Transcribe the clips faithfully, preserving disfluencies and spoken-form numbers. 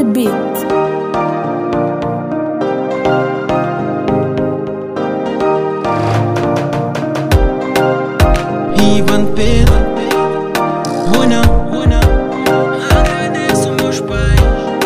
the beat. Ivan Pedro, oh não, oh não. Agradeço meus pais.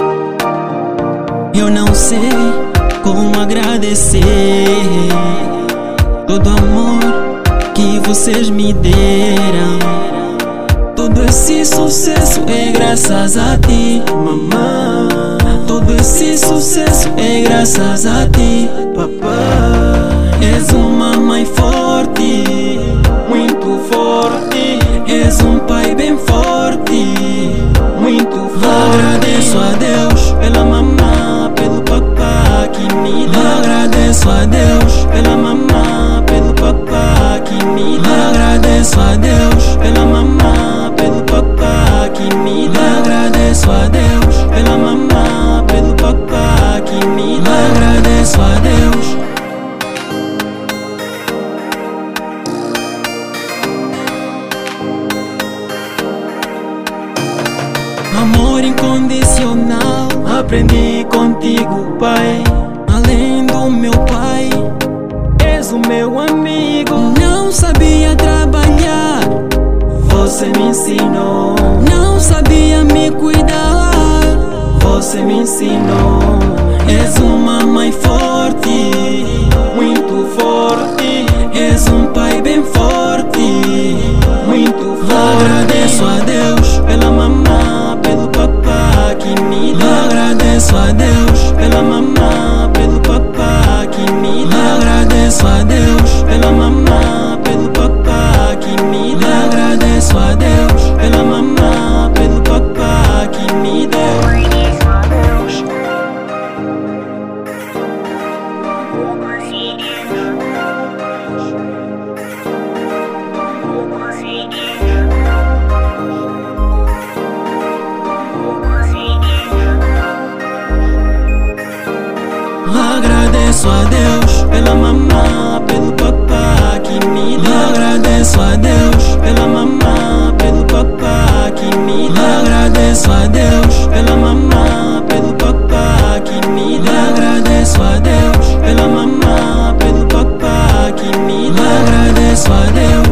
Eu não sei como agradecer todo o amor que vocês me deram. Todo esse sucesso é graças a ti, mamãe. Todo esse sucesso é graças a ti, papai. És uma mãe forte, muito forte. És um pai bem forte, muito forte. Agradeço a Deus pela mamã, pelo papá que me dá. Agradeço a Deus pela mamã, pelo papá que me dá. Agradeço a Deus pela mamã, pelo papá que me dá. Agradeço a Deus pela mamã, pelo papá que me dá. Agradeço a Deus. Amor incondicional, aprendi contigo, pai. Além do meu pai, és o meu amigo. Não sabia trabalhar, você me ensinou. Não sabia me cuidar, você me ensinou. És uma mãe forte, muito forte. És um pai bem forte, muito forte. Agradeço a Deus pela mamã, pelo papá que me dá. Agradeço a Deus pela mamã, pelo papá que me dá. Agradeço a Deus pela mamã, pelo papá que me dá. Agradeço a Deus pela mamã, pelo papá que me dá. Agradeço a Deus pela mamã, pelo papá que me dá. Agradeço a Deus pela mamã, pelo papá que me dá. Agradeço a Deus pela mamã, pelo papá que me dá. Agradeço a Deus pela mamã, pelo papá que me dá. Agradeço a Deus.